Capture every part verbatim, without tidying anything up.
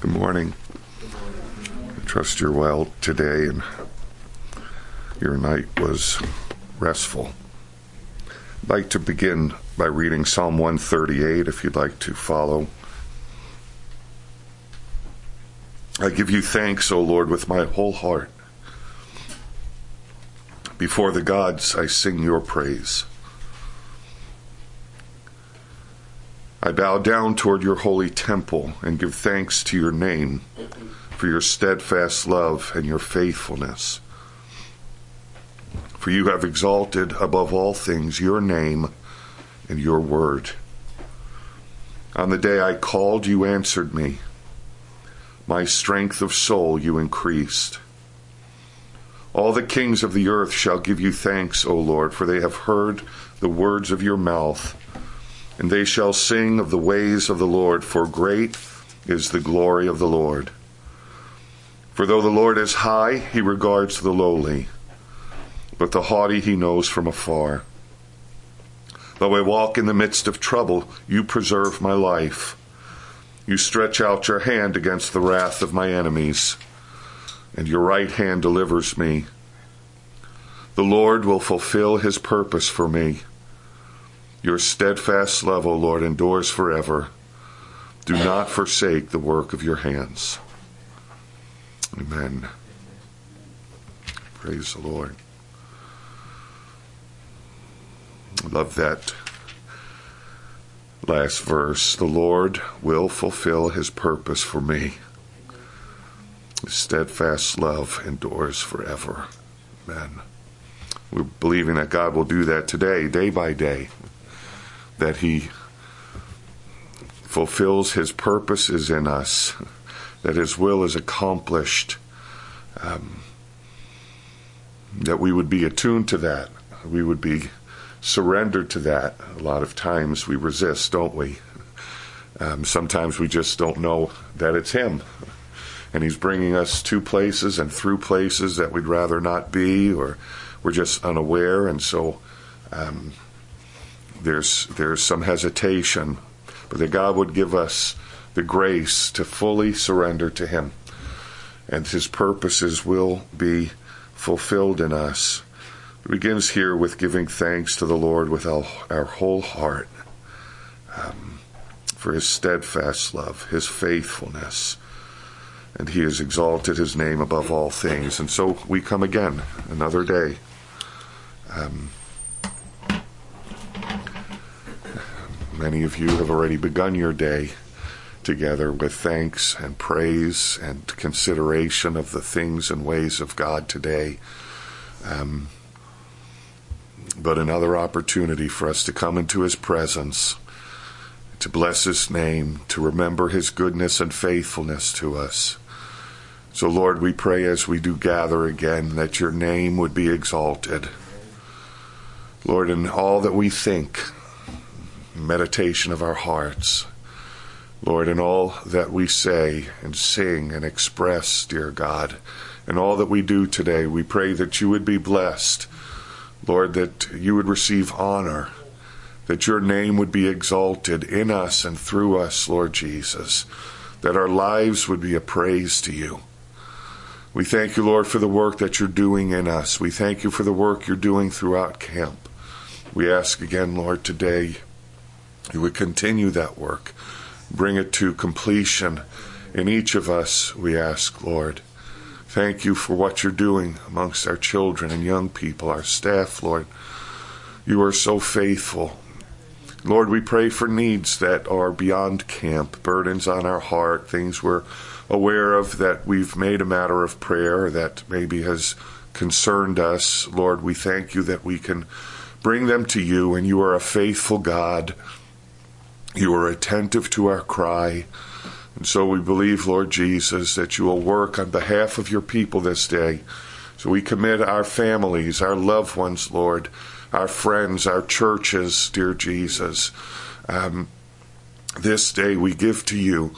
Good morning. I trust you're well today and your night was restful. I'd like to begin by reading Psalm one thirty-eight, if you'd like to follow. I give you thanks, O Lord, with my whole heart. Before the gods, I sing your praise. I bow down toward your holy temple and give thanks to your name for your steadfast love and your faithfulness. For you have exalted above all things your name and your word. On the day I called, you answered me. My strength of soul you increased. All the kings of the earth shall give you thanks, O Lord, for they have heard the words of your mouth. And they shall sing of the ways of the Lord, for great is the glory of the Lord. For though the Lord is high, he regards the lowly, but the haughty he knows from afar. Though I walk in the midst of trouble, you preserve my life. You stretch out your hand against the wrath of my enemies, and your right hand delivers me. The Lord will fulfill his purpose for me. Your steadfast love, O Lord, endures forever. Do not forsake the work of your hands. Amen. Praise the Lord. I love that last verse. The Lord will fulfill his purpose for me. His steadfast love endures forever. Amen. We're believing that God will do that today, day by day. That he fulfills his purposes in us, that his will is accomplished, um, that we would be attuned to that, we would be surrendered to that. A lot of times we resist, don't we? Um, sometimes we just don't know that it's him, and he's bringing us to places and through places that we'd rather not be, or we're just unaware, and so um There's there's some hesitation, but that God would give us the grace to fully surrender to him, and his purposes will be fulfilled in us. It begins here with giving thanks to the Lord with our, our whole heart um, for his steadfast love, his faithfulness, and he has exalted his name above all things. And so we come again, another day. Um, Many of you have already begun your day together with thanks and praise and consideration of the things and ways of God today. Um, but another opportunity for us to come into his presence, to bless his name, to remember his goodness and faithfulness to us. So, Lord, we pray as we do gather again that your name would be exalted. Lord, in all that we think, meditation of our hearts, Lord, in all that we say and sing and express, dear God, in all that we do today, we pray that you would be blessed, Lord, that you would receive honor, that your name would be exalted in us and through us, Lord Jesus, that our lives would be a praise to you. We thank you, Lord, for the work that you're doing in us. We thank you for the work you're doing throughout camp. We ask again, Lord, today, you would continue that work, bring it to completion in each of us, we ask, Lord. Thank you for what you're doing amongst our children and young people, our staff, Lord. You are so faithful. Lord, we pray for needs that are beyond camp, burdens on our heart, things we're aware of that we've made a matter of prayer that maybe has concerned us. Lord, we thank you that we can bring them to you, and you are a faithful God. You are attentive to our cry. And so we believe, Lord Jesus, that you will work on behalf of your people this day. So we commit our families, our loved ones, Lord, our friends, our churches, dear Jesus. Um, this day we give to you.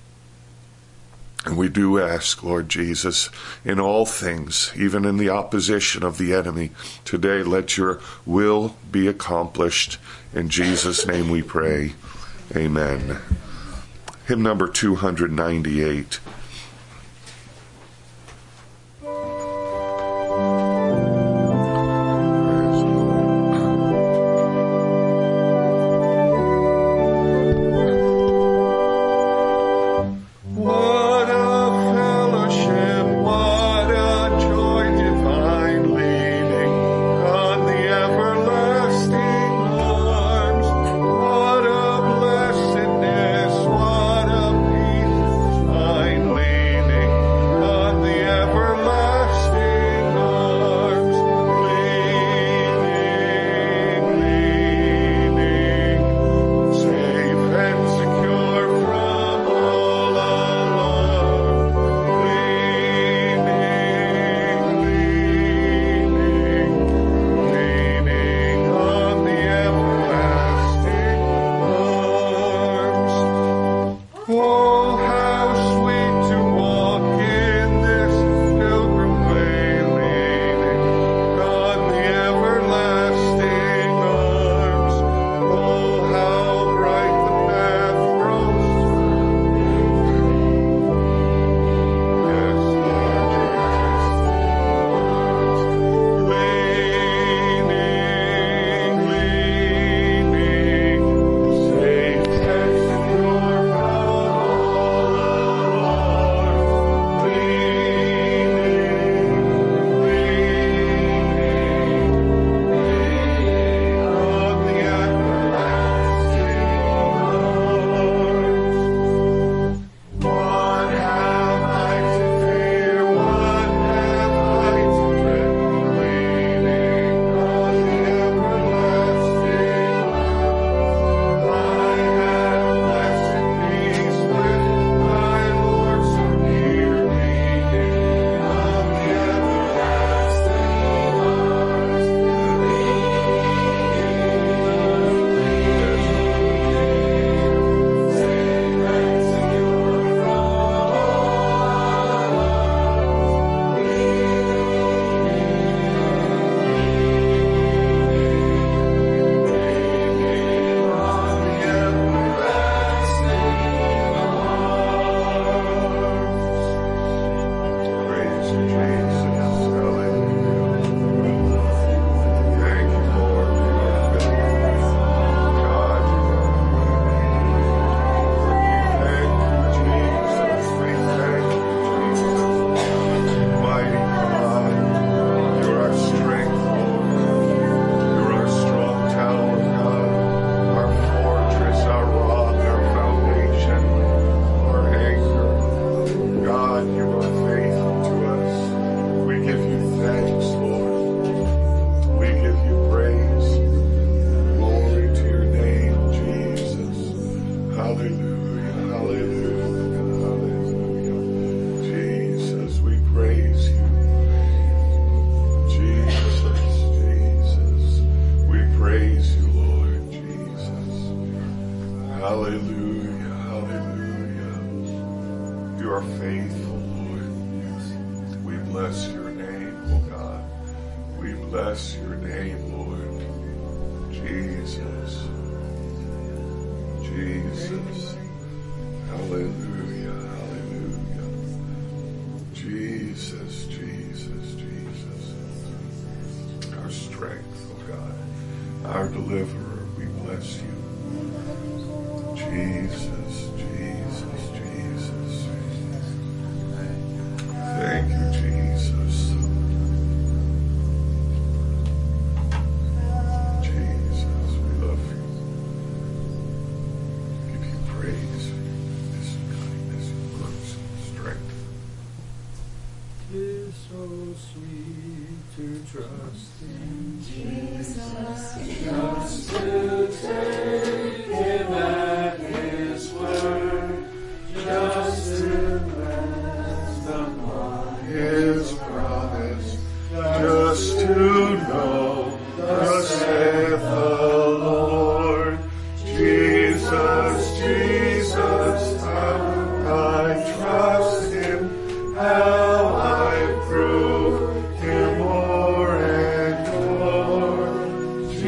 And we do ask, Lord Jesus, in all things, even in the opposition of the enemy, today let your will be accomplished. In Jesus' name we pray. Amen. Hymn number two ninety-eight.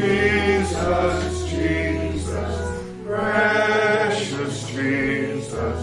Jesus,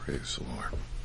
Praise the Lord.